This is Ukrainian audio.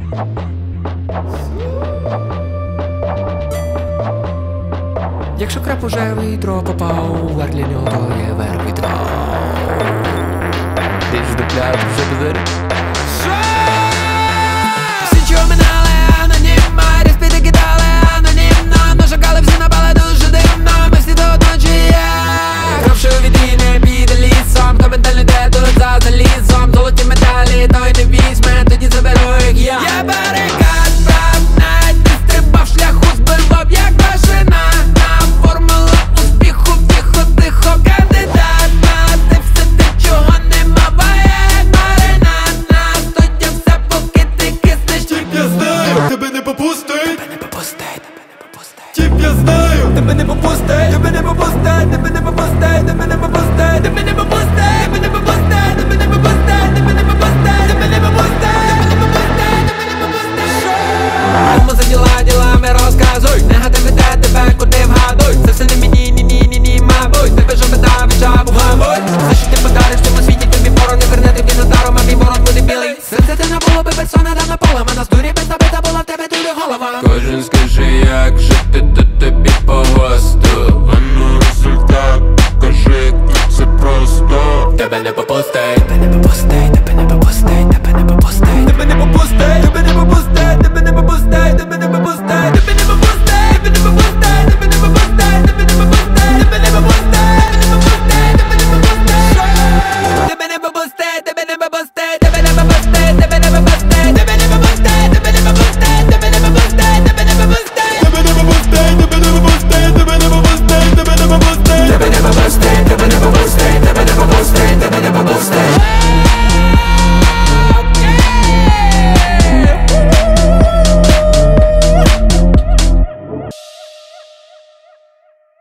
Якщо крап уже в відро попав, вар для нього то є верх відро. Ти ж дупля, ти вже до двері. Всі чого минали анонімно, респіти кидали анонімно, но шукали всі напали дуже дивно, ми всі до одночі є. Кровши у відрі не піде лісом, хто ментально йде тут за залізом, золоті медалі той не візьме, тоді заберу їх я. Я барикад прав, навіть не стрибав шляху, збивав як машина. Формула успіху, тихо, тихо, кандидат на ти все те, чого нема, як маринад на студія все, поки ти киснеш. Тіп я знаю, тебе не попустить. Тебе не попустить, тебе не попустить. Тіп я знаю, Тебе не попустить, тебе не попустить, тебе не попустить, тебе не попустить, тебе не попустить, тебе не попустить, тебе не попустить, тебе не попустить, тебе не попустить, тебе не попустить, тебе не попустить. Кому за діла, ділами розказуй, негатив іде тебе, куди вгадуй. Це все не мені, ні, мабуть. Тебе ж беда, від жабу, мабуть. Все, що ти подариш в цьому світі, тобі ворог не верне, тобі нотаром, а мій ворог буде білий. Серце ти не було би персона, дана полем, а на стурі без набита була в тебе туди голова. Кожен скажи, як жити, то тобі по госту. А ну результат, покажи, як це просто. Тебе не попустить, тебе не попустить.